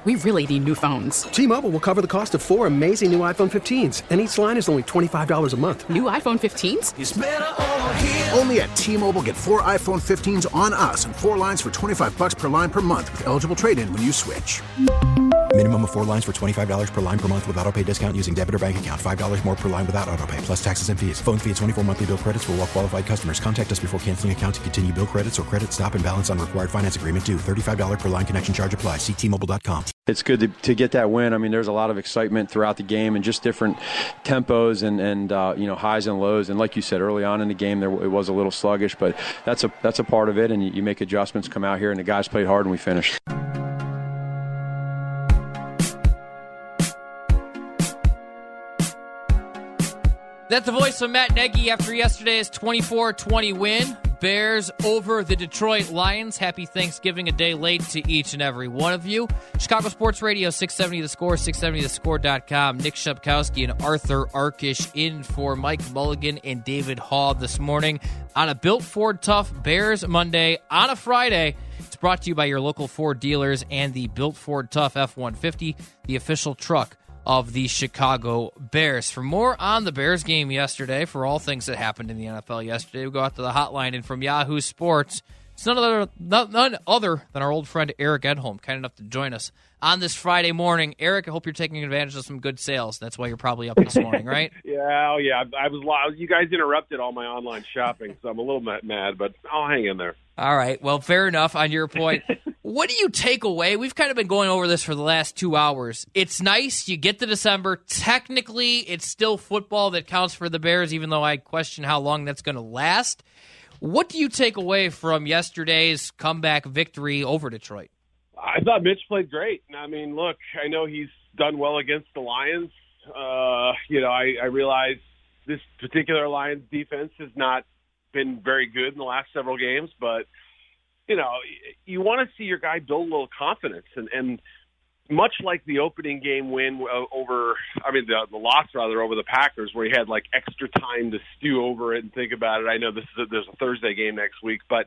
We really need new phones. T-Mobile will cover the cost of 4 amazing new iPhone 15s, and each line is only $25 a month. New iPhone 15s? It's better over here. Only at T-Mobile, get 4 iPhone 15s on us and 4 lines for $25 per line per month with eligible trade-in when you switch. Minimum of 4 lines for $25 per line per month with autopay discount using debit or bank account. $5 more per line without autopay, plus taxes and fees. Phone fee at 24 monthly bill credits for well-qualified customers. Contact us before canceling account to continue bill credits or credit stop and balance on required finance agreement due. $35 per line connection charge applies. See T-Mobile.com. It's good to get that win. I mean, there's a lot of excitement throughout the game and just different tempos and highs and lows. And like you said, early on in the game, it was a little sluggish, but that's a part of it. And you make adjustments, come out here, and the guys played hard, and we finished. That's the voice of Matt Nagy after yesterday's 24-20 win. Bears over the Detroit Lions. Happy Thanksgiving a day late to each and every one of you. Chicago Sports Radio, 670 The Score, 670thescore.com. Nick Shepkowski and Arthur Arkish in for Mike Mulligan and David Hall this morning on a Built Ford Tough Bears Monday on a Friday. It's brought to you by your local Ford dealers and the Built Ford Tough F-150, the official truck of the Chicago Bears. For more on the Bears game yesterday, for all things that happened in the NFL yesterday, we go out to the hotline, and from Yahoo Sports, it's none other than our old friend Eric Edholm, kind enough to join us on this Friday morning. Eric, I hope you're taking advantage of some good sales. That's why you're probably up this morning, right? Yeah. I was. You guys interrupted all my online shopping, so I'm a little mad, but I'll hang in there. All right. Well, fair enough on your point. What do you take away? We've kind of been going over this for the last 2 hours. It's nice. You get to December. Technically, it's still football that counts for the Bears, even though I question how long that's going to last. What do you take away from yesterday's comeback victory over Detroit? I thought Mitch played great. I mean, look, I know he's done well against the Lions. I realize this particular Lions defense has not been very good in the last several games, but you want to see your guy build a little confidence, and much like the opening game win the loss over the Packers, where he had like extra time to stew over it and think about it. I know there's a Thursday game next week, but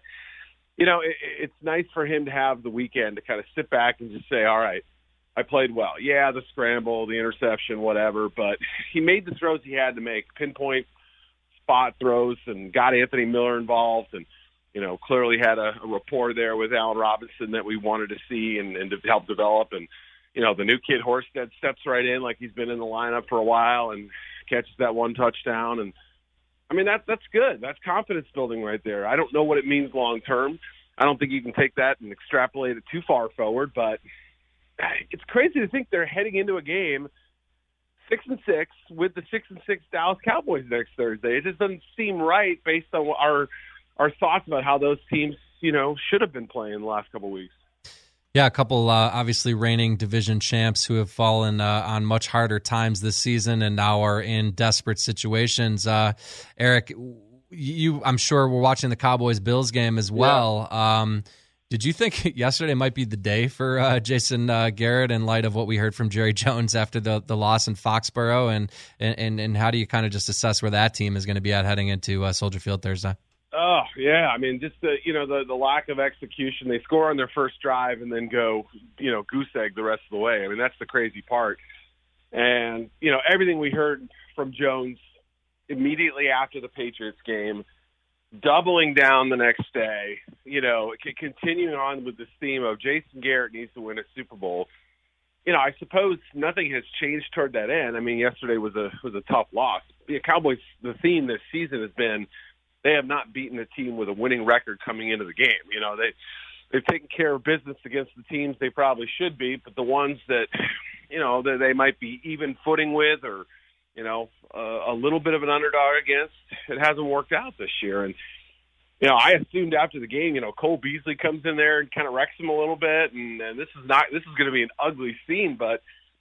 it's nice for him to have the weekend to kind of sit back and just say, all right, I played well. Yeah, the scramble, the interception, whatever, but he made the throws he had to make, pinpoint spot throws, and got Anthony Miller involved, and clearly had a rapport there with Allen Robinson that we wanted to see and to help develop. And the new kid Horsted steps right in like he's been in the lineup for a while and catches that one touchdown. And I mean, that's good. That's confidence building right there. I don't know what it means long term. I don't think you can take that and extrapolate it too far forward, but it's crazy to think they're heading into a game 6-6 with the 6-6 Dallas Cowboys next Thursday. It just doesn't seem right based on our thoughts about how those teams, should have been playing the last couple of weeks. Yeah, a couple obviously reigning division champs who have fallen on much harder times this season and now are in desperate situations. Eric, I'm sure we're watching the Cowboys-Bills game as well. Yeah. Did you think yesterday might be the day for Jason Garrett in light of what we heard from Jerry Jones after the loss in Foxborough? And how do you kind of just assess where that team is going to be at heading into Soldier Field Thursday? Oh, yeah. I mean, just the lack of execution. They score on their first drive and then go, goose egg the rest of the way. I mean, that's the crazy part. And, everything we heard from Jones immediately after the Patriots game, doubling down the next day, continuing on with this theme of Jason Garrett needs to win a Super Bowl. I suppose nothing has changed toward that end. I mean, yesterday was a tough loss. The Cowboys, the theme this season has been they have not beaten a team with a winning record coming into the game. They've taken care of business against the teams they probably should be, but the ones that, that they might be even footing with or, a little bit of an underdog against, it hasn't worked out this year. And, I assumed after the game, Cole Beasley comes in there and kind of wrecks him a little bit. And this is going to be an ugly scene, but,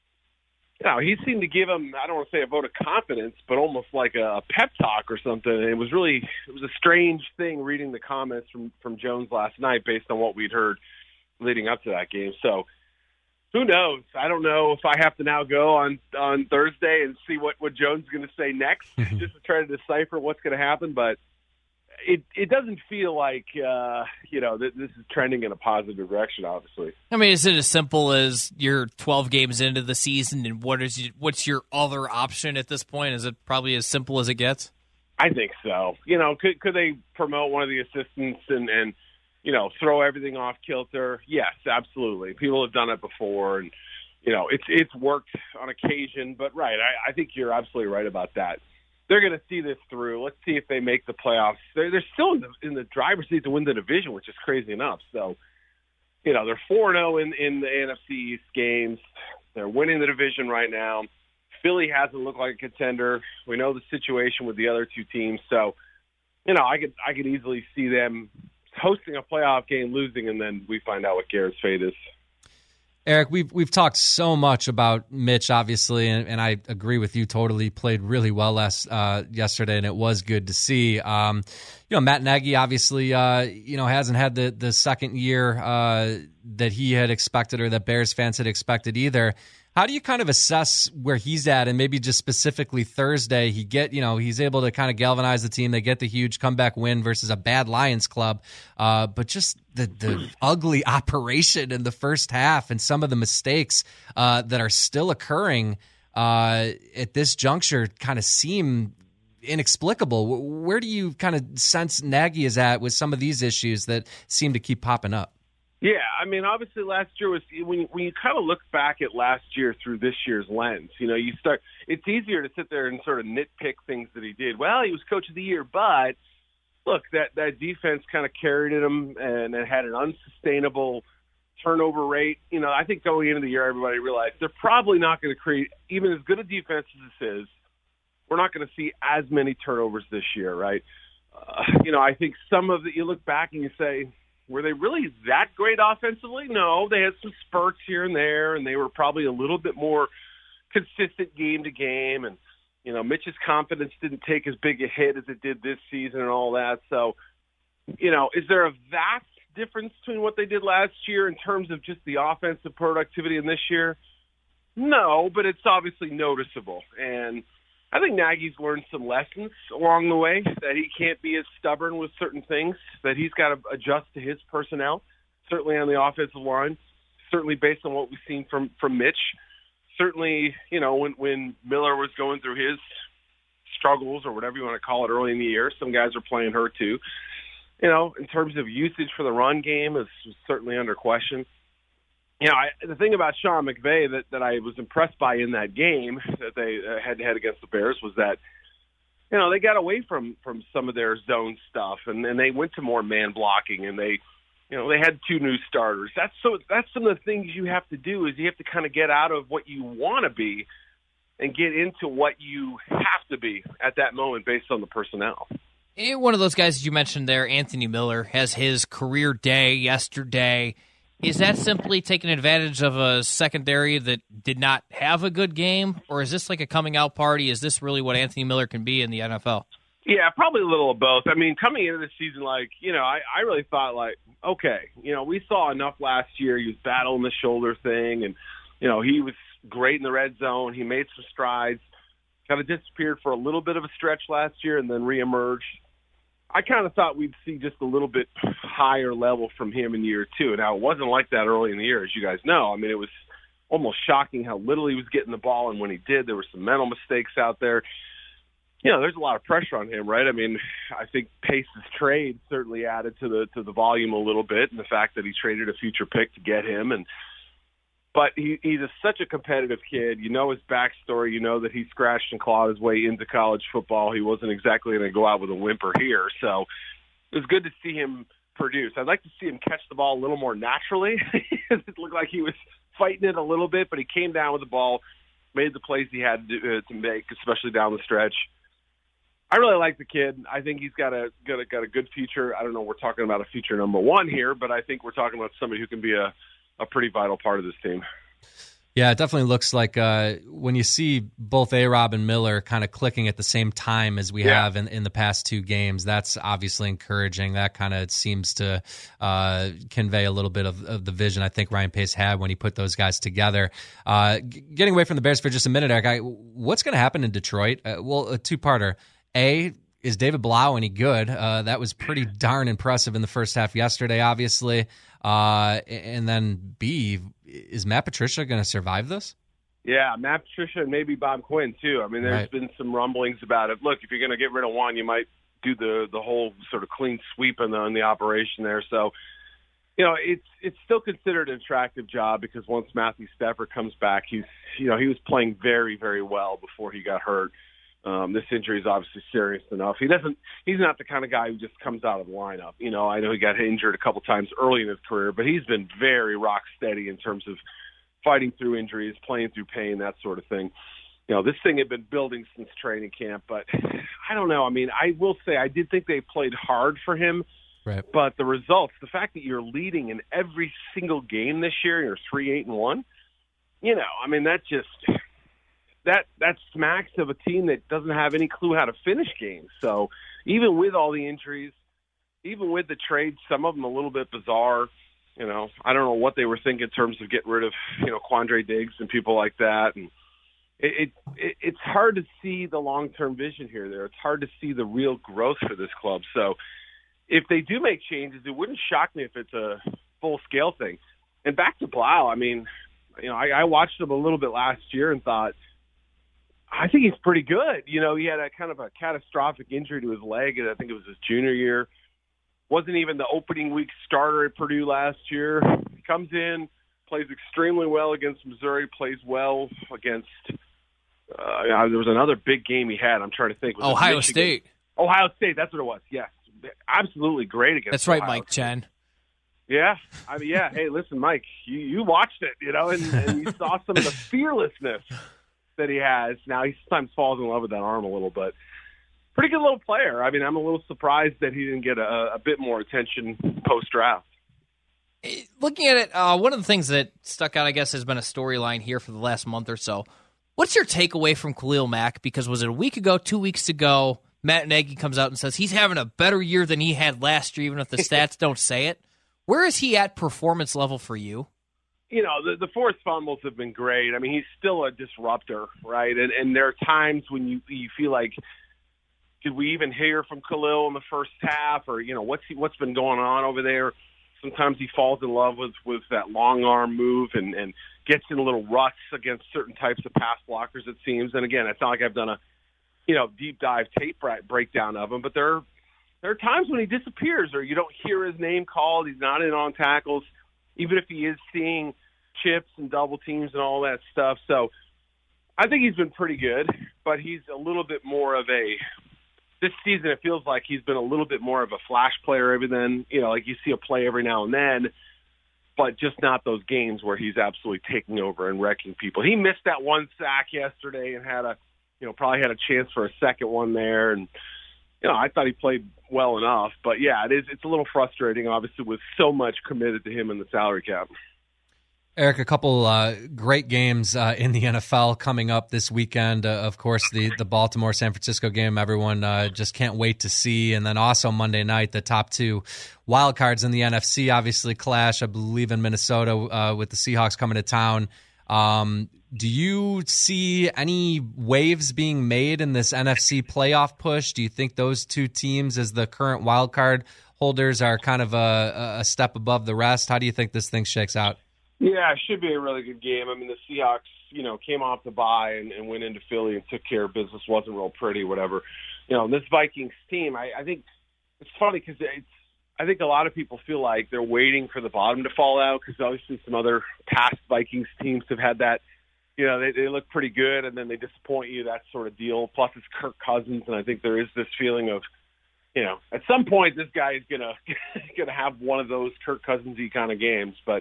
he seemed to give him, I don't want to say a vote of confidence, but almost like a pep talk or something. And it was a strange thing reading the comments from Jones last night based on what we'd heard leading up to that game. So who knows? I don't know if I have to now go on Thursday and see what Jones is going to say next just to try to decipher what's going to happen. But it doesn't feel like that this is trending in a positive direction. Obviously, I mean, is it as simple as you're 12 games into the season, and what's your other option at this point? Is it probably as simple as it gets? I think so. Could they promote one of the assistants and throw everything off kilter? Yes, absolutely. People have done it before, and it's worked on occasion. But right, I think you're absolutely right about that. They're going to see this through. Let's see if they make the playoffs. They're still in the driver's seat to win the division, which is crazy enough. So, they're 4-0 in the NFC East games. They're winning the division right now. Philly hasn't looked like a contender. We know the situation with the other two teams. So, I could easily see them hosting a playoff game, losing, and then we find out what Garrett's fate is. Eric, we've talked so much about Mitch, obviously, and I agree with you totally. Played really well yesterday, and it was good to see. Matt Nagy obviously, hasn't had the second year that he had expected or that Bears fans had expected either. How do you kind of assess where he's at, and maybe just specifically Thursday, he's able to kind of galvanize the team. They get the huge comeback win versus a bad Lions club, but just the ugly operation in the first half and some of the mistakes that are still occurring at this juncture kind of seem inexplicable. Where do you kind of sense Nagy is at with some of these issues that seem to keep popping up? Yeah, I mean, obviously last year was when you kind of look back at last year through this year's lens. It's easier to sit there and sort of nitpick things that he did. Well, he was coach of the year, but look, that defense kind of carried him, and it had an unsustainable turnover rate. I think going into the year, everybody realized they're probably not going to create, even as good a defense as this is, we're not going to see as many turnovers this year, right? I think some of it, you look back and you say, were they really that great offensively? No, they had some spurts here and there, and they were probably a little bit more consistent game to game. And, Mitch's confidence didn't take as big a hit as it did this season and all that. So, is there a vast difference between what they did last year in terms of just the offensive productivity in this year? No, but it's obviously noticeable. And I think Nagy's learned some lessons along the way, that he can't be as stubborn with certain things, that he's got to adjust to his personnel, certainly on the offensive line, certainly based on what we've seen from Mitch. Certainly, when Miller was going through his struggles or whatever you want to call it early in the year, some guys are playing hurt too. In terms of usage for the run game, is certainly under question. The thing about Sean McVay that I was impressed by in that game that they had against the Bears was that, they got away from some of their zone stuff, and they went to more man blocking, and they had two new starters. That's some of the things you have to do, is you have to kind of get out of what you want to be and get into what you have to be at that moment based on the personnel. One of those guys that you mentioned there, Anthony Miller, has his career day yesterday. Is that simply taking advantage of a secondary that did not have a good game, or is this like a coming out party? Is this really what Anthony Miller can be in the NFL? Yeah, probably a little of both. I mean, coming into the season, I really thought, okay, we saw enough last year. He was battling the shoulder thing, and, he was great in the red zone. He made some strides, kind of disappeared for a little bit of a stretch last year and then reemerged. I kind of thought we'd see just a little bit higher level from him in year two. Now, it wasn't like that early in the year, as you guys know. I mean, it was almost shocking how little he was getting the ball, and when he did, there were some mental mistakes out there. There's a lot of pressure on him, right? I mean, I think Pace's trade certainly added to the volume a little bit, and the fact that he traded a future pick to get him. But he's such a competitive kid. His backstory. That he scratched and clawed his way into college football. He wasn't exactly going to go out with a whimper here. So it was good to see him produce. I'd like to see him catch the ball a little more naturally. It looked like he was fighting it a little bit, but he came down with the ball, made the plays he had to make, especially down the stretch. I really like the kid. I think he's got a good future. I don't know, we're talking about a future number one here, but I think we're talking about somebody who can be a pretty vital part of this team. Yeah, it definitely looks like when you see both A-Rob and Miller kind of clicking at the same time as we have in the past two games, that's obviously encouraging. That kind of seems to convey a little bit of the vision I think Ryan Pace had when he put those guys together. Getting away from the Bears for just a minute, Eric, what's going to happen in Detroit? Well, a two-parter. A, is David Blau any good? That was pretty darn impressive in the first half yesterday, obviously. And then B, is Matt Patricia going to survive this? Yeah, Matt Patricia and maybe Bob Quinn, too. I mean, there's been some rumblings about it. Look, if you're going to get rid of one, you might do the whole sort of clean sweep in the operation there. So, it's still considered an attractive job because once Matthew Stafford comes back, he was playing very, very well before he got hurt. This injury is obviously serious enough. He's not the kind of guy who just comes out of the lineup. I know he got injured a couple times early in his career, but he's been very rock steady in terms of fighting through injuries, playing through pain, that sort of thing. This thing had been building since training camp, but I don't know. I mean, I will say I did think they played hard for him. Right. But the results, the fact that you're leading in every single game this year, you're 3-8-1, I mean, that smacks of a team that doesn't have any clue how to finish games. So even with all the injuries, even with the trades, some of them a little bit bizarre, I don't know what they were thinking in terms of getting rid of, Quandre Diggs and people like that. And it's hard to see the long-term vision here. It's hard to see the real growth for this club. So if they do make changes, it wouldn't shock me if it's a full-scale thing. And back to Blau, I mean, I watched him a little bit last year and thought, I think he's pretty good. He had a kind of a catastrophic injury to his leg, and I think it was his junior year. Wasn't even the opening week starter at Purdue last year. He comes in, plays extremely well against Missouri, plays well against there was another big game he had. I'm trying to think. Ohio State. Ohio State, that's what it was, yes. Absolutely great against That's right, Ohio Mike Chen. Yeah. I mean, yeah. Hey, listen, Mike, you watched it, and you saw some of the fearlessness that he has. Now, he sometimes falls in love with that arm a little, but pretty good little player. I mean, I'm a little surprised that he didn't get a bit more attention post-draft. Looking at it, one of the things that stuck out, I guess, has been a storyline here for the last month or so. What's your takeaway from Khalil Mack? Because was it a week ago, 2 weeks ago, Matt Nagy comes out and says he's having a better year than he had last year, even if the stats don't say it. Where is he at performance level for you? The forced fumbles have been great. I mean, he's still a disruptor, right? And there are times when you feel like, did we even hear from Khalil in the first half? Or, what's been going on over there? Sometimes he falls in love with that long arm move and gets in little ruts against certain types of pass blockers, it seems. And again, it's not like I've done a deep dive tape breakdown of him, but there are times when he disappears or you don't hear his name called. He's not in on tackles, even if he is seeing chips and double teams and all that stuff. So I think he's been pretty good, but he's a little bit more of this season it feels like he's been a little bit more of a flash player every then, like you see a play every now and then, but just not those games where he's absolutely taking over and wrecking people. He missed that one sack yesterday and had probably had a chance for a second one there. And, I thought he played well enough. But, yeah, it's a little frustrating, obviously, with so much committed to him in the salary cap. Eric, a couple great games in the NFL coming up this weekend. Of course, the Baltimore-San Francisco game everyone just can't wait to see. And then also Monday night, the top two wild cards in the NFC obviously clash, I believe, in Minnesota with the Seahawks coming to town. Do you see any waves being made in this NFC playoff push? Do you think those two teams, as the current wild card holders, are kind of a step above the rest? How do you think this thing shakes out? Yeah, it should be a really good game. I mean, the Seahawks, came off the bye and went into Philly and took care of business. Wasn't real pretty, whatever. This Vikings team, I think it's funny because I think a lot of people feel like they're waiting for the bottom to fall out because obviously some other past Vikings teams have had that. They look pretty good, and then they disappoint you, that sort of deal. Plus, it's Kirk Cousins, and I think there is this feeling of, at some point this guy is gonna have one of those Kirk Cousins-y kind of games. But,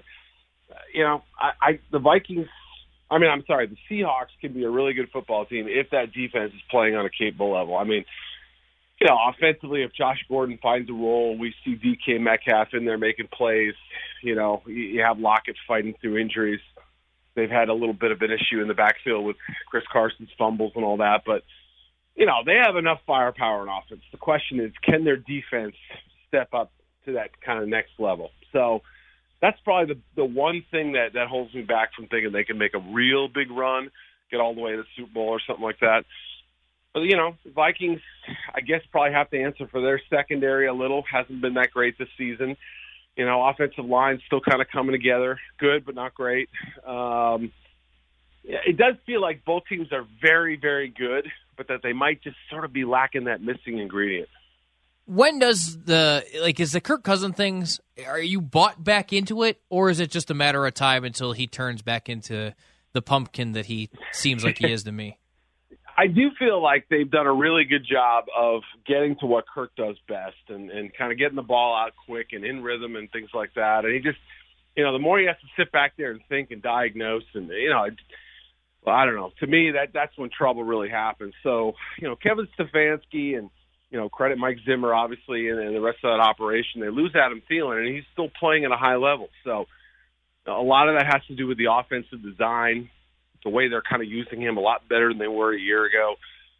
the Vikings, the Seahawks can be a really good football team if that defense is playing on a capable level. I mean, offensively, if Josh Gordon finds a role, we see DK Metcalf in there making plays. You have Lockett fighting through injuries. They've had a little bit of an issue in the backfield with Chris Carson's fumbles and all that. But, they have enough firepower in offense. The question is, can their defense step up to that kind of next level? So that's probably the one thing that holds me back from thinking they can make a real big run, get all the way to the Super Bowl or something like that. But, Vikings, I guess, probably have to answer for their secondary a little. Hasn't been that great this season. Offensive line still kind of coming together. Good, but not great. It does feel like both teams are very, very good, but that they might just sort of be lacking that missing ingredient. When does is the Kirk Cousins things, are you bought back into it, or is it just a matter of time until he turns back into the pumpkin that he seems like he is to me? I do feel like they've done a really good job of getting to what Kirk does best and kind of getting the ball out quick and in rhythm and things like that. And he just, the more he has to sit back there and think and diagnose and, I don't know. To me, that's when trouble really happens. So, Kevin Stefanski and, credit Mike Zimmer, obviously, and the rest of that operation, they lose Adam Thielen, and he's still playing at a high level. So a lot of that has to do with the offensive design, the way they're kind of using him a lot better than they were a year ago.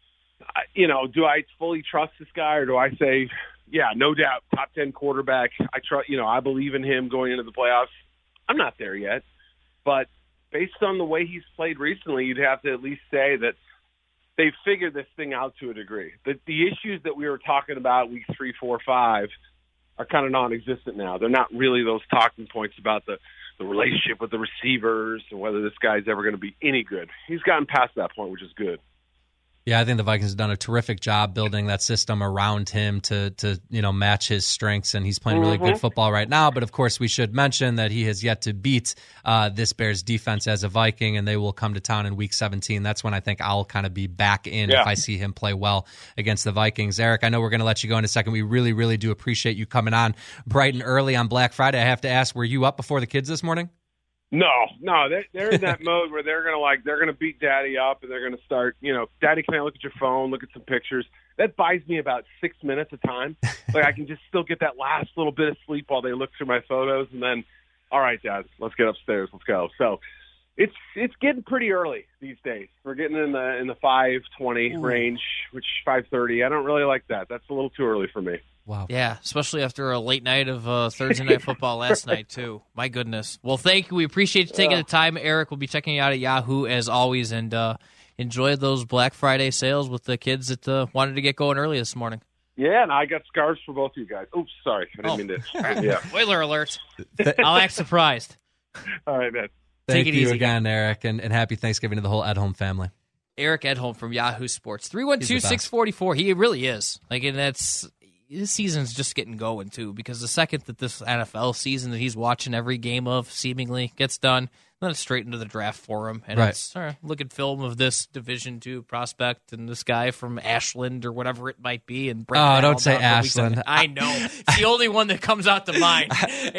Do I fully trust this guy, or do I say, yeah, no doubt, top 10 quarterback. I trust, I believe in him going into the playoffs. I'm not there yet, but based on the way he's played recently, you'd have to at least say that they've figured this thing out to a degree. The issues that we were talking about week 3, 4, 5 are kind of non-existent now. They're not really those talking points about the relationship with the receivers and whether this guy's ever going to be any good. He's gotten past that point, which is good. Yeah, I think the Vikings have done a terrific job building that system around him to match his strengths, and he's playing really good football right now. But, of course, we should mention that he has yet to beat this Bears defense as a Viking, and they will come to town in Week 17. That's when I think I'll kind of be back in if I see him play well against the Vikings. Eric, I know we're going to let you go in a second. We really, really do appreciate you coming on bright and early on Black Friday. I have to ask, were you up before the kids this morning? No, they're in that mode where they're gonna beat Daddy up, and they're gonna start. Daddy, can I look at your phone, look at some pictures? That buys me about 6 minutes of time. Like I can just still get that last little bit of sleep while they look through my photos, and then, all right, Dad, let's get upstairs, let's go. So it's getting pretty early these days. We're getting in the 5:20 range, which 5:30. I don't really like that. That's a little too early for me. Wow. Yeah, especially after a late night of Thursday Night Football last night, too. My goodness. Well, thank you. We appreciate you taking the time, Eric. We'll be checking you out at Yahoo, as always, and enjoy those Black Friday sales with the kids that wanted to get going early this morning. Yeah, and I got scarves for both of you guys. Oops, sorry. I didn't mean to. Yeah. Spoiler alert. I'll act surprised. All right, man. Thank you again, Eric, and happy Thanksgiving to the whole Edholm family. Eric Edholm from Yahoo Sports. 312-644. He really is. And this season's just getting going, too, because the second that this NFL season that he's watching every game of seemingly gets done, then it's straight into the draft for him. And it's look at film of this Division II prospect and this guy from Ashland or whatever it might be. And don't say Ashland. I know. It's the only one that comes out to mind.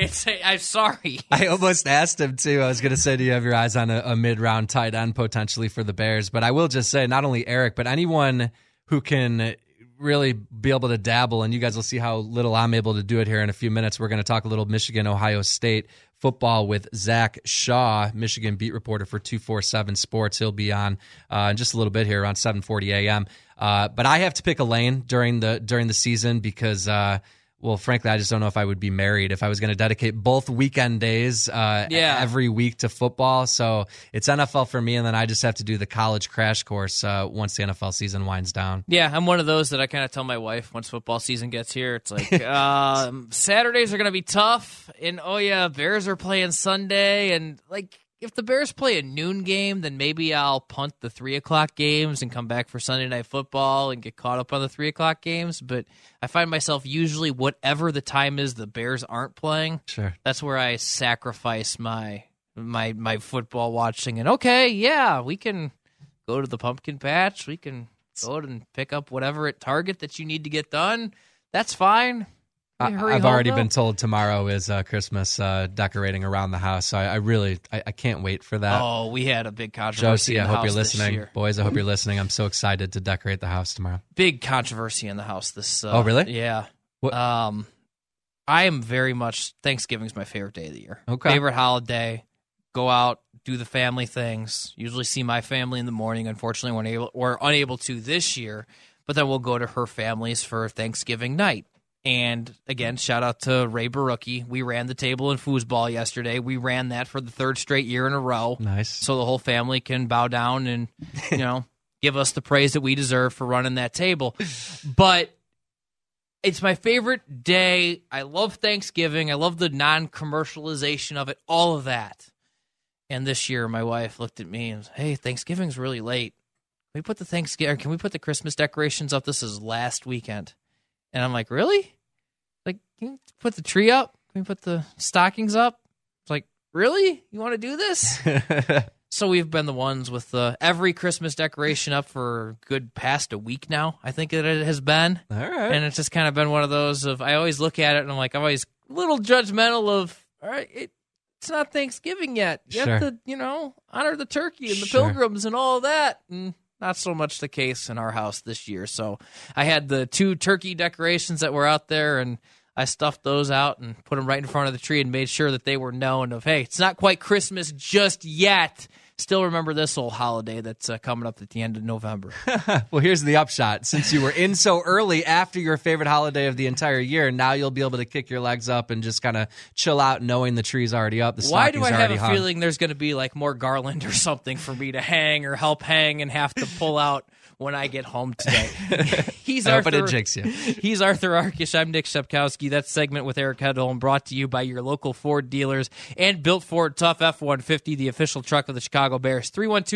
I'm sorry. I almost asked him, too. I was going to say, do you have your eyes on a mid-round tight end potentially for the Bears? But I will just say, not only Eric, but anyone who can really be able to dabble, and you guys will see how little I'm able to do it here in a few minutes. We're going to talk a little Michigan, Ohio State football with Zach Shaw, Michigan beat reporter for 247 Sports. He'll be on in just a little bit here around 7:40 a.m. But I have to pick a lane during the season because well, frankly, I just don't know if I would be married if I was going to dedicate both weekend days every week to football. So it's NFL for me, and then I just have to do the college crash course once the NFL season winds down. Yeah, I'm one of those that I kind of tell my wife once football season gets here, it's like, Saturdays are going to be tough, and Bears are playing Sunday, and if the Bears play a noon game, then maybe I'll punt the 3 o'clock games and come back for Sunday Night Football and get caught up on the 3 o'clock games. But I find myself usually, whatever the time is the Bears aren't playing, that's where I sacrifice my football watching. And we can go to the pumpkin patch. We can go and pick up whatever at Target that you need to get done. That's fine. I've already been told tomorrow is Christmas decorating around the house, so I can't wait for that. Oh, we had a big controversy. Josie, I hope you're listening. Boys, I hope you're listening. I'm so excited to decorate the house tomorrow. Big controversy in the house this. Oh, really? Yeah. What? I am very much Thanksgiving's my favorite day of the year. Okay. Favorite holiday. Go out, do the family things. Usually see my family in the morning. Unfortunately, we're unable to this year, but then we'll go to her family's for Thanksgiving night. And, again, shout out to Ray Barucki. We ran the table in foosball yesterday. We ran that for the 3rd straight year in a row. Nice. So the whole family can bow down and, give us the praise that we deserve for running that table. But it's my favorite day. I love Thanksgiving. I love the non-commercialization of it, all of that. And this year, my wife looked at me and said, hey, Thanksgiving's really late. Can we put the Christmas decorations up? This is last weekend. And I'm like, really? Like, can you put the tree up? Can we put the stockings up? It's like, really? You want to do this? So we've been the ones with every Christmas decoration up for a good past a week now, I think it has been. All right. And it's just kind of been one of those of, I always look at it and I'm like, I'm always a little judgmental of, all right, it's not Thanksgiving yet. You have to, honor the turkey and the pilgrims and all of that. And not so much the case in our house this year. So I had the 2 turkey decorations that were out there, and I stuffed those out and put them right in front of the tree and made sure that they were known of, hey, it's not quite Christmas just yet. Still remember this old holiday that's coming up at the end of November. Well, here's the upshot. Since you were in so early after your favorite holiday of the entire year, now you'll be able to kick your legs up and just kind of chill out knowing the tree's already up. Why do I have a feeling there's going to be like more garland or something for me to hang or help hang and have to pull out when I get home today? I hope it jinx you. He's Arthur Arkish. I'm Nick Shepkowski. That segment with Eric Edholm brought to you by your local Ford dealers and Built Ford Tough F-150, the official truck of the Chicago Bears.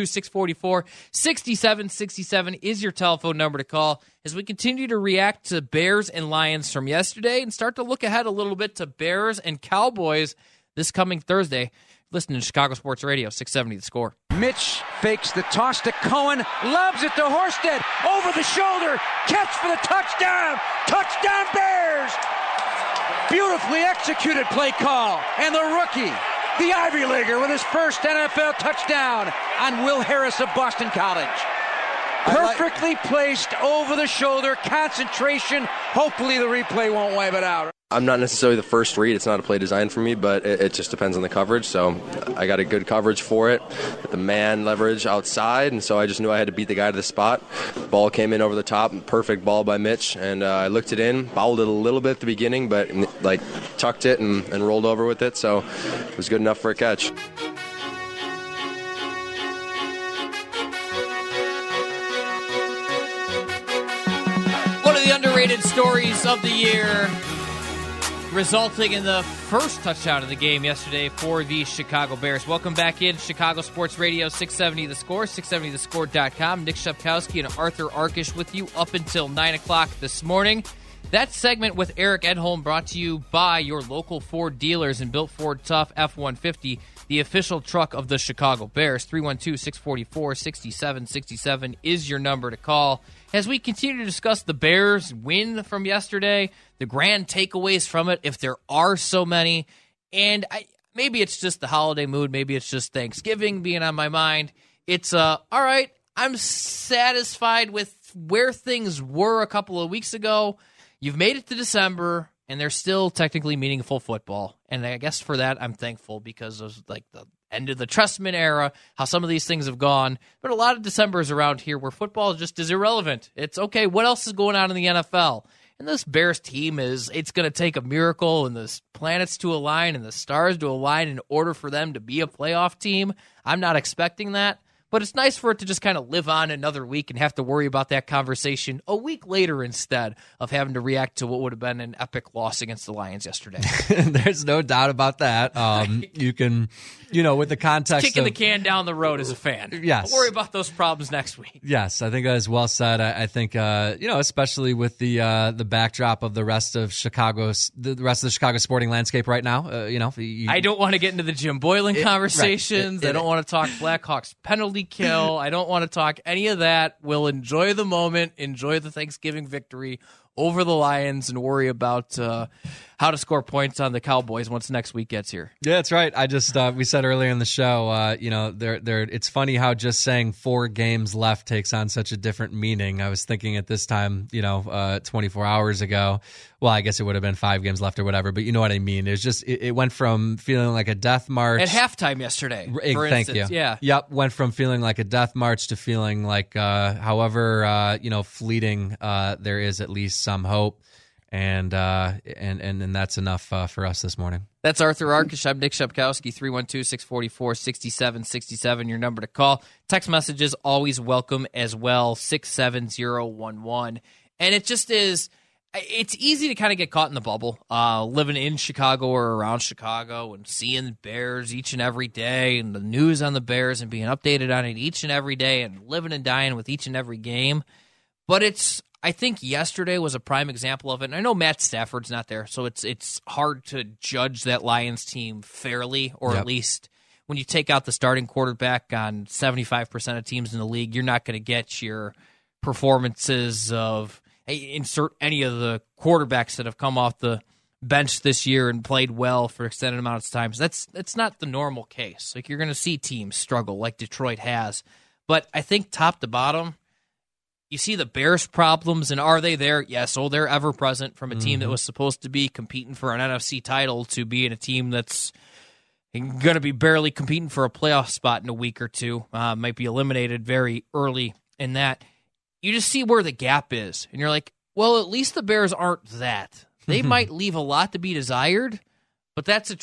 312-644-6767 is your telephone number to call as we continue to react to Bears and Lions from yesterday and start to look ahead a little bit to Bears and Cowboys this coming Thursday. Listen to Chicago Sports Radio, 670 The Score. Mitch fakes the toss to Cohen, lobs it to Horsted, over the shoulder, catch for the touchdown! Touchdown Bears! Beautifully executed play call, and the rookie, the Ivy Leaguer, with his first NFL touchdown on Will Harris of Boston College. Perfectly placed over the shoulder, concentration. Hopefully the replay won't wipe it out. I'm not necessarily the first read. It's not a play designed for me, but it just depends on the coverage. So I got a good coverage for it, with the man leverage outside, and so I just knew I had to beat the guy to the spot. Ball came in over the top, perfect ball by Mitch, and I looked it in, fouled it a little bit at the beginning, but tucked it and rolled over with it, so it was good enough for a catch. One of the underrated stories of the year, resulting in the first touchdown of the game yesterday for the Chicago Bears. Welcome back in Chicago Sports Radio, 670 The Score, 670thescore.com. Nick Shepkowski and Arthur Arkish with you up until 9 o'clock this morning. That segment with Eric Edholm brought to you by your local Ford dealers and Built Ford Tough F-150, the official truck of the Chicago Bears. 312-644-6767 is your number to call. As we continue to discuss the Bears' win from yesterday, the grand takeaways from it, if there are so many, and maybe it's just the holiday mood, maybe it's just Thanksgiving being on my mind. It's, all right, I'm satisfied with where things were a couple of weeks ago. You've made it to December, and there's still technically meaningful football. And I guess for that, I'm thankful because of the end of the Trestman era, how some of these things have gone. But a lot of Decembers around here where football just is irrelevant. It's okay, what else is going on in the NFL? And this Bears team it's going to take a miracle and the planets to align and the stars to align in order for them to be a playoff team. I'm not expecting that. But it's nice for it to just kind of live on another week and have to worry about that conversation a week later instead of having to react to what would have been an epic loss against the Lions yesterday. There's no doubt about that. You can, with the context kicking the can down the road as a fan. Yes. I'll worry about those problems next week. Yes, I think that is well said. I think, especially with the backdrop of the rest of the Chicago sporting landscape right now, I don't want to get into the Jim Boylan conversations. I don't want to talk Blackhawks penalty kill. I don't want to talk any of that. We'll enjoy the moment, enjoy the Thanksgiving victory over the Lions, and worry about how to score points on the Cowboys once next week gets here. Yeah, that's right. I just we said earlier in the show, it's funny how just saying 4 games left takes on such a different meaning. I was thinking at this time, 24 hours ago. Well, I guess it would have been 5 games left or whatever, but you know what I mean. It's just it went from feeling like a death march at halftime yesterday. Thank you. Yeah. Yep. Went from feeling like a death march to feeling like, however, fleeting, there is at least some hope. and that's enough for us this morning. That's Arthur Arkush. I'm Nick Shepkowski, 312-644-6767, your number to call. Text messages always welcome as well, 67011. And it just is, it's easy to kind of get caught in the bubble, living in Chicago or around Chicago and seeing the Bears each and every day and the news on the Bears and being updated on it each and every day and living and dying with each and every game. But I think yesterday was a prime example of it. And I know Matt Stafford's not there, so it's hard to judge that Lions team fairly, or at least when you take out the starting quarterback on 75% of teams in the league, you're not going to get your performances of insert any of the quarterbacks that have come off the bench this year and played well for extended amounts of time. So that's not the normal case. Like, you're going to see teams struggle like Detroit has. But I think top to bottom, you see the Bears' problems, and are they there? Yes. Oh, they're ever present from a team that was supposed to be competing for an NFC title to being a team that's going to be barely competing for a playoff spot in a week or two. Might be eliminated very early in that. You just see where the gap is, and you're like, well, at least the Bears aren't that. They might leave a lot to be desired, but that's a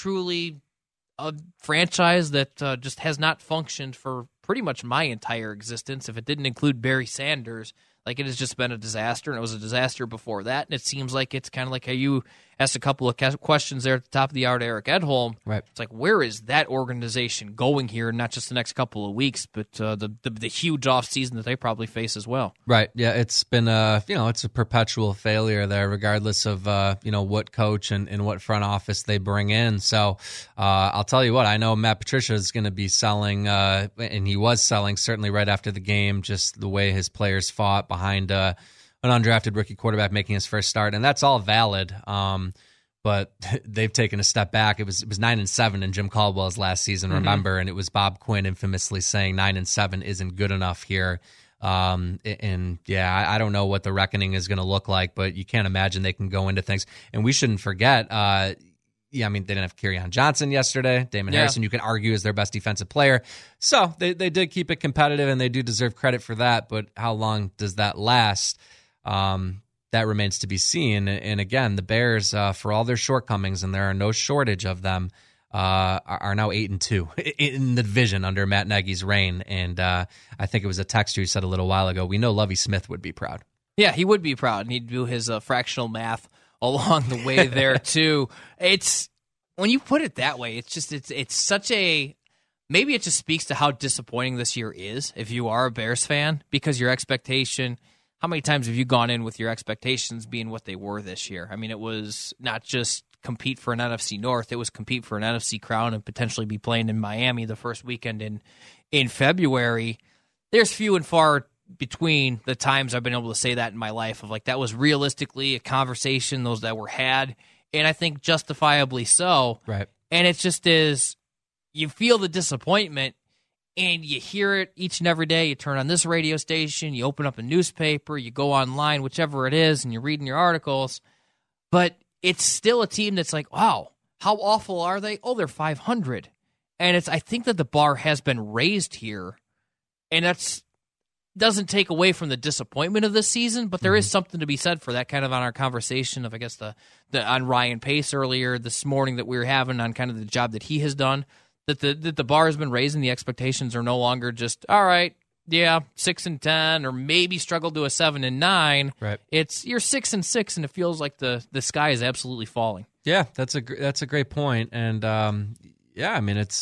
franchise that just has not functioned for pretty much my entire existence. If it didn't include Barry Sanders, like, it has just been a disaster, and it was a disaster before that. And it seems like it's kind of like how you asked a couple of questions there at the top of the hour to Eric Edholm. Right. It's like, where is that organization going here? Not just the next couple of weeks, but the huge offseason that they probably face as well. Right. Yeah, it's been it's a perpetual failure there, regardless of what coach and what front office they bring in. So I'll tell you what, I know Matt Patricia is going to be selling, and he was selling certainly right after the game, just the way his players fought behind an undrafted rookie quarterback making his first start, and that's all valid. But they've taken a step back. It was 9-7 in Jim Caldwell's last season, remember, and it was Bob Quinn infamously saying 9-7 isn't good enough here. I don't know what the reckoning is going to look like, but you can't imagine they can go into things. And we shouldn't forget, they didn't have Kerryon Johnson yesterday. Damon Harrison, you can argue, is their best defensive player. So they did keep it competitive, and they do deserve credit for that. But how long does that last? That remains to be seen. And again, the Bears, for all their shortcomings, and there are no shortage of them, are now 8-2 in the division under Matt Nagy's reign. And I think it was a texter who said a little while ago, we know Lovie Smith would be proud. Yeah, he would be proud, and he'd do his fractional math along the way there too. It's, when you put it that way, it's such a, maybe it just speaks to how disappointing this year is if you are a Bears fan, because your expectation, how many times have you gone in with your expectations being what they were this year? I mean, it was not just compete for an NFC North, it was compete for an NFC crown and potentially be playing in Miami the first weekend in February. There's few and far between the times I've been able to say that in my life, of like, that was realistically a conversation, those that were had, and I think justifiably so. Right. And it just is, you feel the disappointment, and you hear it each and every day. You turn on this radio station, you open up a newspaper, you go online, whichever it is, and you're reading your articles, but it's still a team that's like, wow, how awful are they? Oh, they're 500. And I think that the bar has been raised here, and that's doesn't take away from the disappointment of this season, but there is something to be said for that, kind of on our conversation of, I guess, the on Ryan Pace earlier this morning that we were having on kind of the job that he has done, that the bar has been raised and the expectations are no longer just, all right, yeah, 6-10, or maybe struggle to a 7-9. Right. It's, you're 6-6, and it feels like the sky is absolutely falling. Yeah, that's a great point. And it's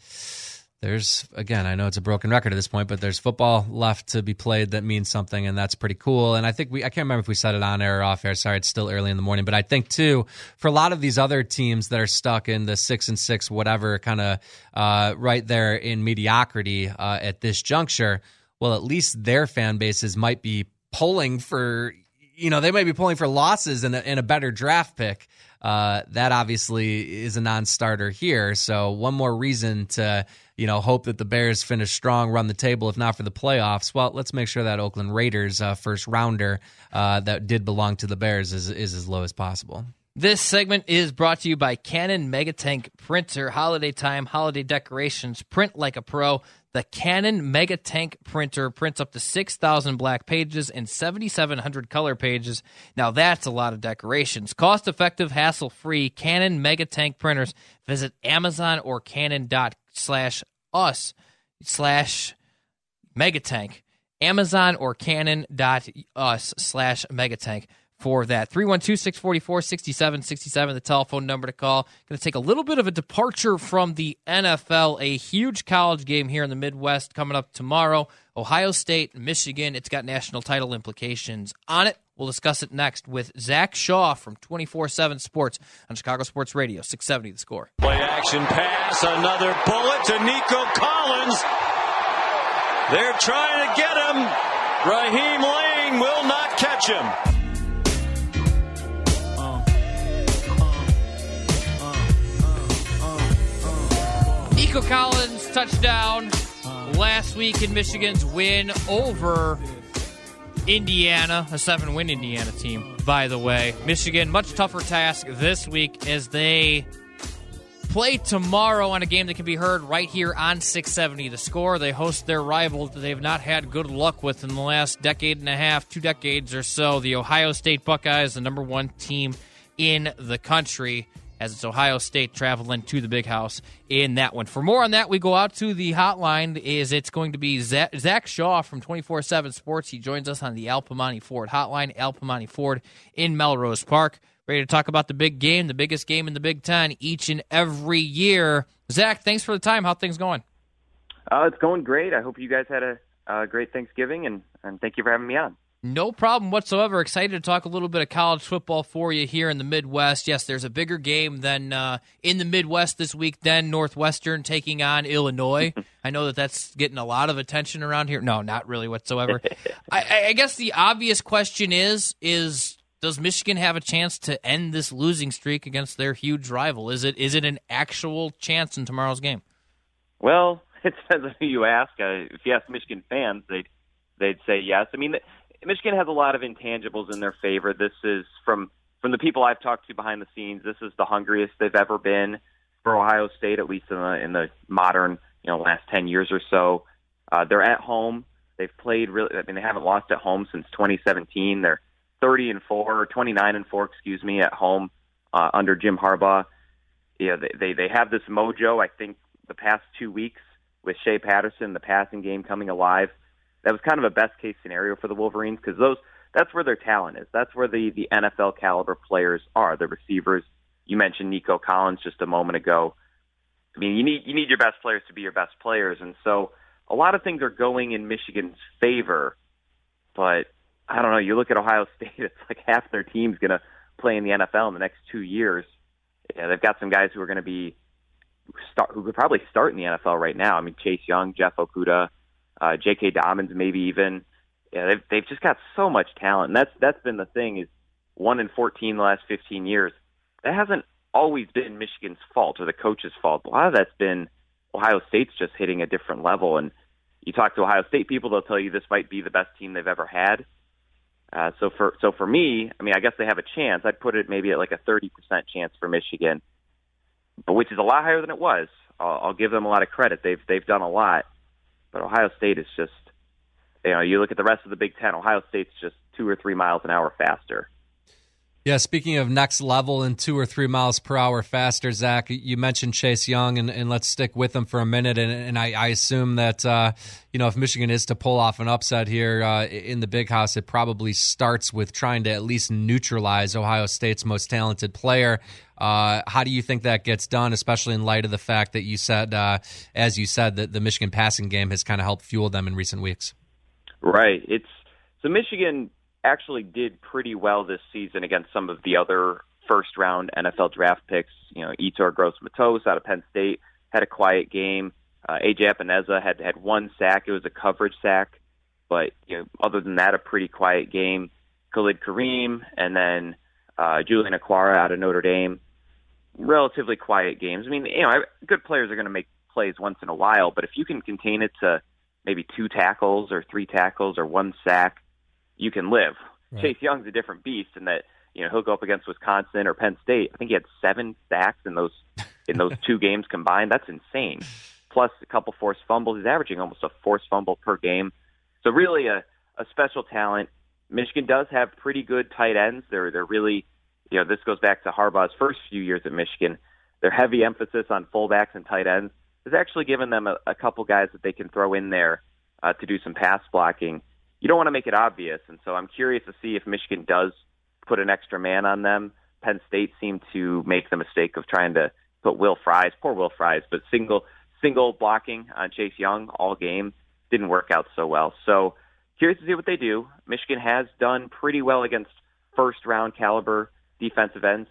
there's, again, I know it's a broken record at this point, but there's football left to be played that means something, and that's pretty cool. And I think I can't remember if we said it on air or off air. Sorry, it's still early in the morning. But I think, too, for a lot of these other teams that are stuck in the 6-6, whatever, kind of right there in mediocrity at this juncture, well, at least their fan bases might be pulling for, they might be pulling for losses in a better draft pick. That obviously is a non-starter here. So one more reason to, hope that the Bears finish strong, run the table, if not for the playoffs. Well, let's make sure that Oakland Raiders first rounder that did belong to the Bears is as low as possible. This segment is brought to you by Canon Megatank Printer. Holiday time, holiday decorations, print like a pro. The Canon Mega Tank printer prints up to 6,000 black pages and 7,700 color pages. Now that's a lot of decorations. Cost-effective, hassle-free Canon Mega Tank printers. Visit Amazon or Canon.us/Megatank. Amazon or Canon.us/Megatank for that. 312-644-6767, the telephone number to call. Going to take a little bit of a departure from the NFL. A huge college game here in the Midwest coming up tomorrow. Ohio State, Michigan. It's got national title implications on it. We'll discuss it next with Zach Shaw from 24/7 Sports on Chicago Sports Radio, 670 The Score. Play action pass, another bullet to Nico Collins. They're trying to get him. Raheem Layne will not catch him. Nico Collins touchdown last week in Michigan's win over Indiana, a 7-win Indiana team, by the way. Michigan, much tougher task this week as they play tomorrow on a game that can be heard right here on 670 The Score. They host their rival that they've not had good luck with in the last decade and a half, 2 decades or so. The Ohio State Buckeyes, the number 1 team in the country, as it's Ohio State traveling to the Big House in that one. For more on that, we go out to the hotline. It's going to be Zach Shaw from 24/7 Sports. He joins us on the Al Piemonte Ford hotline, Al Piemonte Ford in Melrose Park. Ready to talk about the big game, the biggest game in the Big Ten each and every year. Zach, thanks for the time. How things going? It's going great. I hope you guys had a great Thanksgiving, and thank you for having me on. No problem whatsoever. Excited to talk a little bit of college football for you here in the Midwest. Yes, there's a bigger game than in the Midwest this week than Northwestern taking on Illinois. I know that's getting a lot of attention around here. No, not really whatsoever. I guess the obvious question is does Michigan have a chance to end this losing streak against their huge rival? Is it an actual chance in tomorrow's game? Well, it depends on who you ask. If you ask Michigan fans, they'd say yes. I mean, Michigan has a lot of intangibles in their favor. This is from the people I've talked to behind the scenes. This is the hungriest they've ever been for Ohio State, at least in the modern, last 10 years or so. They're at home. They've played really. I mean, they haven't lost at home since 2017. They're 29-4 at home under Jim Harbaugh. Yeah, they have this mojo. I think the past 2 weeks with Shea Patterson, the passing game coming alive. That was kind of a best-case scenario for the Wolverines because that's where their talent is. That's where the NFL-caliber players are, the receivers. You mentioned Nico Collins just a moment ago. I mean, you need your best players to be your best players, and so a lot of things are going in Michigan's favor. But I don't know. You look at Ohio State; it's like half their team's going to play in the NFL in the next 2 years. Yeah, they've got some guys who are going to who could probably start in the NFL right now. I mean, Chase Young, Jeff Okudah. J.K. Dobbins, maybe even. Yeah, they've just got so much talent, and that's been the thing is 1-14 the last 15 years. That hasn't always been Michigan's fault or the coach's fault. A lot of that's been Ohio State's just hitting a different level. And you talk to Ohio State people, they'll tell you this might be the best team they've ever had. So for me, I mean, I guess they have a chance. I'd put it maybe at like a 30% chance for Michigan, but which is a lot higher than it was. I'll give them a lot of credit. They've done a lot. But Ohio State is just, you look at the rest of the Big Ten, Ohio State's just 2 or 3 miles an hour faster. Yeah, speaking of next level and 2 or 3 miles per hour faster, Zach, you mentioned Chase Young, and let's stick with him for a minute. And I assume that, if Michigan is to pull off an upset here in the Big House, it probably starts with trying to at least neutralize Ohio State's most talented player. How do you think that gets done, especially in light of the fact that you said, as you said, that the Michigan passing game has kind of helped fuel them in recent weeks? Right. So Michigan actually did pretty well this season against some of the other first-round NFL draft picks. Yetur Gross-Matos out of Penn State had a quiet game. A.J. Epineza had 1 sack. It was a coverage sack. But other than that, a pretty quiet game. Khalid Kareem and then Julian Okwara out of Notre Dame. Relatively quiet games. I mean, good players are going to make plays once in a while, but if you can contain it to maybe 2 tackles or 3 tackles or 1 sack, you can live. Right. Chase Young's a different beast in that, he'll go up against Wisconsin or Penn State. I think he had 7 sacks in those 2 games combined. That's insane. plus a couple forced fumbles. He's averaging almost a forced fumble per game. So really a special talent. Michigan does have pretty good tight ends. They're really, this goes back to Harbaugh's first few years at Michigan. Their heavy emphasis on fullbacks and tight ends has actually given them a couple guys that they can throw in there to do some pass blocking. You don't want to make it obvious, and so I'm curious to see if Michigan does put an extra man on them. Penn State seemed to make the mistake of trying to put Will Fries, poor Will Fries, but single blocking on Chase Young all game didn't work out so well. So curious to see what they do. Michigan has done pretty well against first-round caliber defensive ends.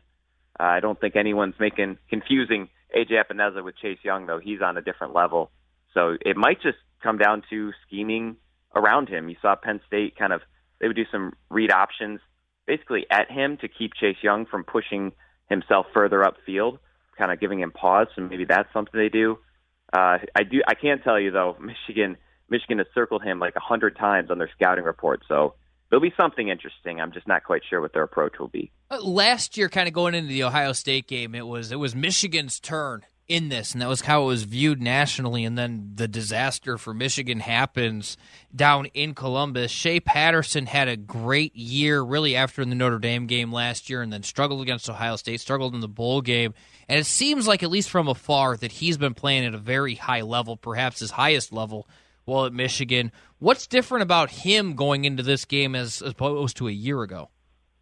I don't think anyone's confusing A.J. Epineza with Chase Young, though. He's on a different level. So it might just come down to scheming around him. You saw Penn State they would do some read options basically at him to keep Chase Young from pushing himself further upfield, kind of giving him pause. So maybe that's something they do. I can tell you, though, Michigan has circled him like 100 times on their scouting report. So there'll be something interesting. I'm just not quite sure what their approach will be. Last year, kind of going into the Ohio State game, it was Michigan's turn in this, and that was how it was viewed nationally. And then the disaster for Michigan happens down in Columbus. Shea Patterson had a great year really after the Notre Dame game last year, and then struggled against Ohio State, struggled in the bowl game. And it seems like, at least from afar, that he's been playing at a very high level, perhaps his highest level while at Michigan. What's different about him going into this game as opposed to a year ago?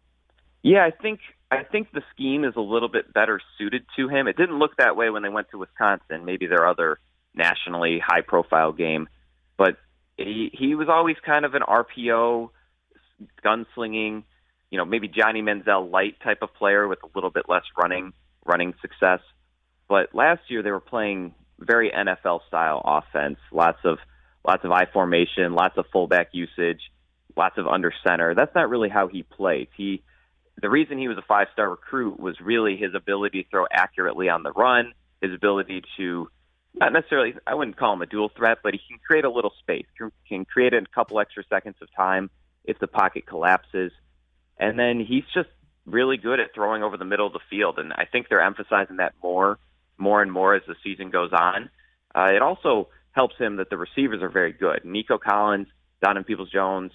Yeah, I think the scheme is a little bit better suited to him. It didn't look that way when they went to Wisconsin, maybe their other nationally high-profile game. But he was always kind of an RPO, gunslinging, maybe Johnny Manziel light type of player with a little bit less running success. But last year they were playing very NFL-style offense, lots of I formation, lots of fullback usage, lots of under center. That's not really how he plays. The reason he was a five-star recruit was really his ability to throw accurately on the run, his ability to, not necessarily, I wouldn't call him a dual threat, but he can create a little space, can create a couple extra seconds of time if the pocket collapses. And then he's just really good at throwing over the middle of the field, and I think they're emphasizing that more and more as the season goes on. It also helps him that the receivers are very good. Nico Collins, Donovan Peoples-Jones,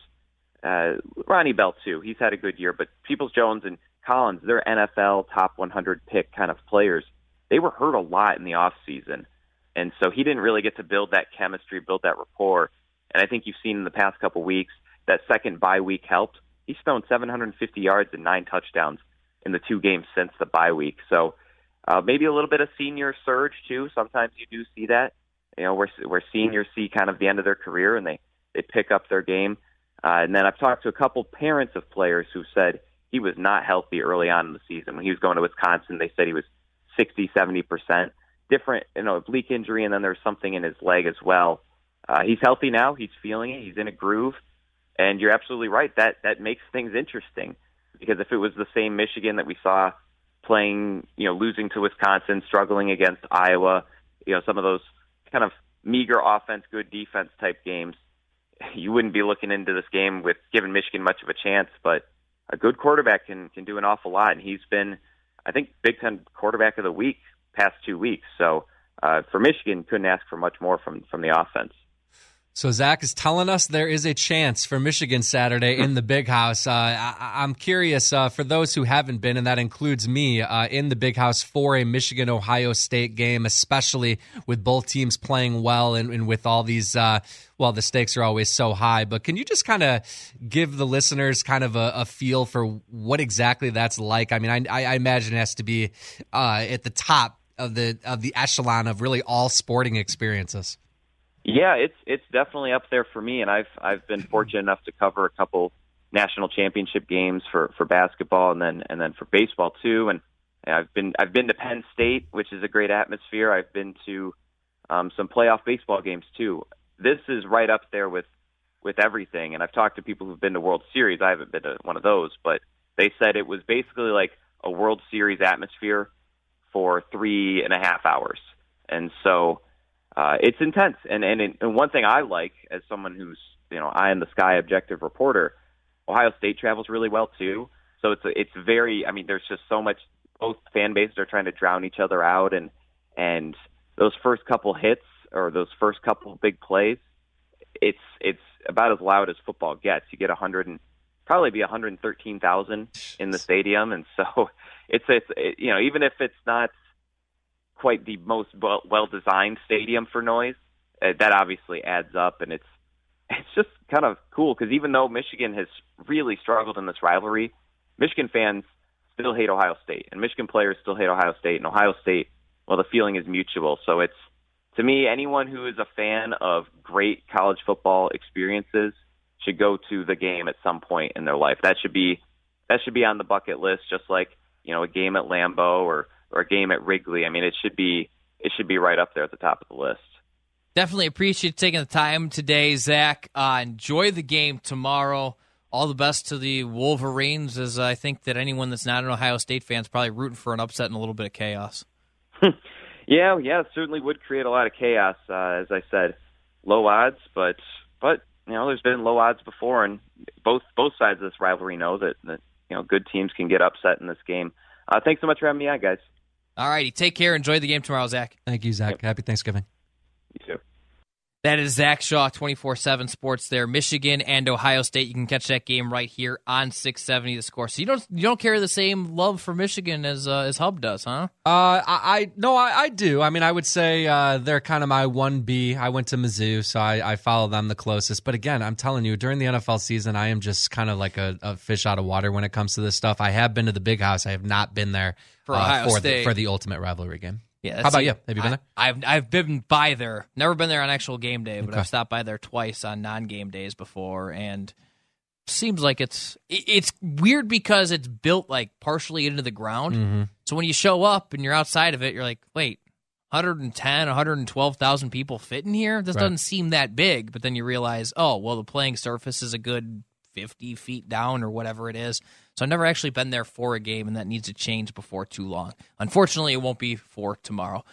Ronnie Bell too. He's had a good year, but Peoples-Jones and Collins, they're NFL top 100 pick kind of players. They were hurt a lot in the offseason, and so he didn't really get to build that chemistry, build that rapport. And I think you've seen in the past couple weeks that second bye week helped. He's thrown 750 yards and 9 touchdowns in the 2 games since the bye week. So maybe a little bit of senior surge too. Sometimes you do see that. Where seniors see kind of the end of their career and they pick up their game. And then I've talked to a couple parents of players who said he was not healthy early on in the season. When he was going to Wisconsin, they said he was 60, 70%. Different, oblique injury, and then there's something in his leg as well. He's healthy now. He's feeling it. He's in a groove. And you're absolutely right. That makes things interesting. Because if it was the same Michigan that we saw playing, losing to Wisconsin, struggling against Iowa, some of those kind of meager offense, good defense type games, you wouldn't be looking into this game with giving Michigan much of a chance. But a good quarterback can do an awful lot, and he's been, I think, Big Ten quarterback of the week past 2 weeks. So for Michigan, couldn't ask for much more from the offense. So Zach is telling us there is a chance for Michigan Saturday in the Big House. I'm curious, for those who haven't been, and that includes me, in the Big House for a Michigan-Ohio State game, especially with both teams playing well and with all these, the stakes are always so high. But can you just kind of give the listeners kind of a feel for what exactly that's like? I mean, I imagine it has to be at the top of the echelon of really all sporting experiences. Yeah, it's definitely up there for me, and I've been fortunate enough to cover a couple national championship games for basketball and then for baseball too. And I've been to Penn State, which is a great atmosphere. I've been to some playoff baseball games too. This is right up there with everything. And I've talked to people who've been to World Series. I haven't been to one of those, but they said it was basically like a World Series atmosphere for 3.5 hours. And so it's intense. And one thing I like as someone who's, eye in the sky objective reporter, Ohio State travels really well too. So it's very, there's just so much, both fan bases are trying to drown each other out. And those first couple hits or those first couple of big plays, it's about as loud as football gets. You get probably be 113,000 in the stadium, and so it's even if it's not quite the most well designed stadium for noise, that obviously adds up, and it's just kind of cool because even though Michigan has really struggled in this rivalry, Michigan fans still hate Ohio State, and Michigan players still hate Ohio State, and Ohio State, well, the feeling is mutual. So it's, to me, anyone who is a fan of great college football experiences should go to the game at some point in their life. That should be on the bucket list, just like, a game at Lambeau or a game at Wrigley. I mean, it should be right up there at the top of the list. Definitely appreciate taking the time today, Zach. Enjoy the game tomorrow. All the best to the Wolverines, as I think that anyone that's not an Ohio State fan is probably rooting for an upset and a little bit of chaos. Yeah, it certainly would create a lot of chaos. As I said, low odds, but there's been low odds before, and both sides of this rivalry know that good teams can get upset in this game. Thanks so much for having me on, guys. All righty, take care. Enjoy the game tomorrow, Zach. Thank you, Zach. Yep. Happy Thanksgiving. You too. That is Zach Shaw, 24/7 Sports there. Michigan and Ohio State. You can catch that game right here on 670 The Score. So you don't carry the same love for Michigan as Hub does, huh? I do. I mean, I would say they're kind of my 1B. I went to Mizzou, so I follow them the closest. But again, I'm telling you, during the NFL season, I am just kind of like a fish out of water when it comes to this stuff. I have been to the Big House. I have not been there for Ohio State for the ultimate rivalry game. Yeah, how about you? Have you been there? I've been by there. Never been there on actual game day, but I've stopped by there twice on non-game days before, and seems like it's weird because it's built like partially into the ground. Mm-hmm. So when you show up and you're outside of it, you're like, wait, 110, 112,000 people fit in here? This doesn't seem that big. But then you realize, oh, well, the playing surface is a good 50 feet down or whatever it is. So I've never actually been there for a game, and that needs to change before too long. Unfortunately, it won't be for tomorrow.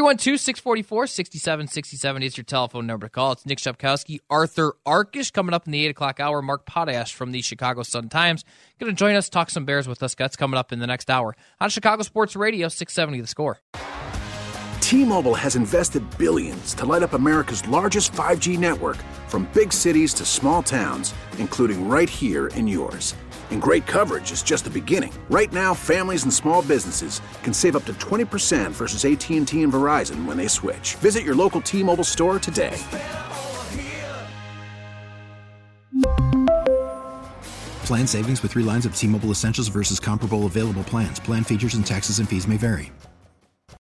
312-644-6767 is your telephone number to call. It's Nick Shepkowski, Arthur Arkish coming up in the 8 o'clock hour. Mark Potash from the Chicago Sun-Times going to join us, talk some Bears with us. That's coming up in the next hour on Chicago Sports Radio, 670 The Score. T-Mobile has invested billions to light up America's largest 5G network, from big cities to small towns, including right here in yours. And great coverage is just the beginning. Right now, families and small businesses can save up to 20% versus AT&T and Verizon when they switch. Visit your local T-Mobile store today. Plan savings with 3 lines of T-Mobile Essentials versus comparable available plans. Plan features and taxes and fees may vary.